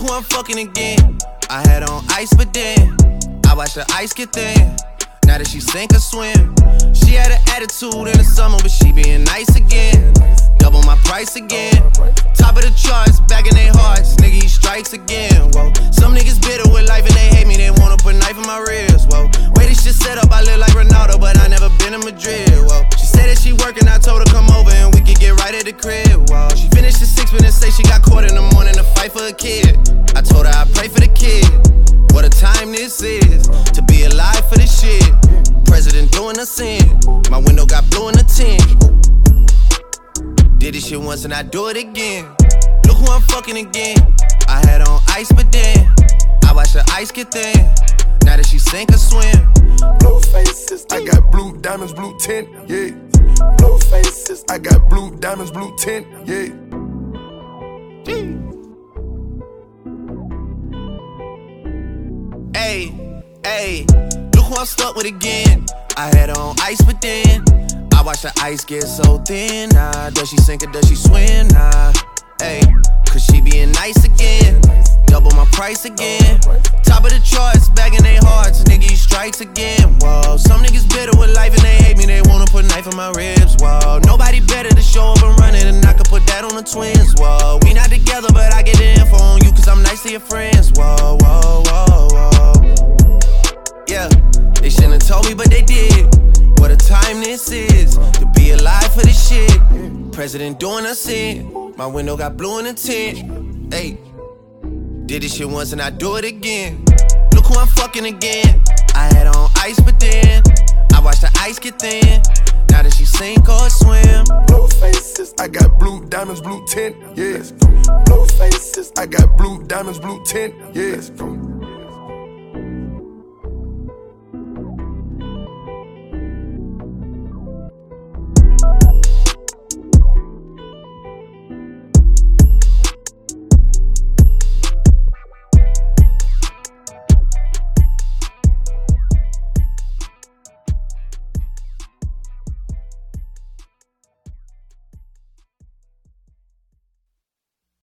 who I'm fucking again. I had on ice, but then I watched the ice get thin. Now that she sink or swim, she had an attitude in the summer, but she being nice again. Double my price again. Top of the charts, back in their hearts. Nigga, he strikes again. Whoa. Some niggas bitter with life and they hate me. They wanna put a knife in my ribs. Whoa. Way this shit set up, I live like Ronaldo, but I never been to Madrid. Whoa. She said that she working, I told her come over and we could get right at the crib. Whoa. She finished the 6 minutes, say she got caught in the morning to fight for a kid. I told her I pray for the kid. What a time this is to be alive for this shit. President doing a sin. My window got blue in the tint. Did this shit once and I do it again. Look who I'm fucking again. I had on ice, but then I watched the ice get thin. Now that she sink or swim. Blue faces, I got blue diamonds, blue tint, yeah. Blue faces, I got blue diamonds, blue tint, yeah. Hey, look who I'm stuck with again. I had on ice, but then I watched the ice get so thin. Nah, does she sink or does she swim? Nah, hey, cause she being nice again. Double my price again. Top of the charts, back in their hearts. Nigga, he strikes again. Whoa, some niggas bitter with life and they hate me. They wanna put a knife in my ribs. Whoa, nobody better to show up and run it, and I could put that on the twins. Whoa, we not together, but I get the info on you cause I'm nice to your friends. Whoa, whoa, whoa, whoa. Yeah, they shouldn't have told me, but they did. What a time this is to be alive for this shit. President doing a sin. My window got blue in the tint. Hey, did this shit once and I do it again. Look who I'm fucking again. I had on ice, but then I watched the ice get thin. Now that she sink or swim. Blue faces, I got blue diamonds, blue tint, yeah. Blue faces, I got blue diamonds, blue tint, yeah.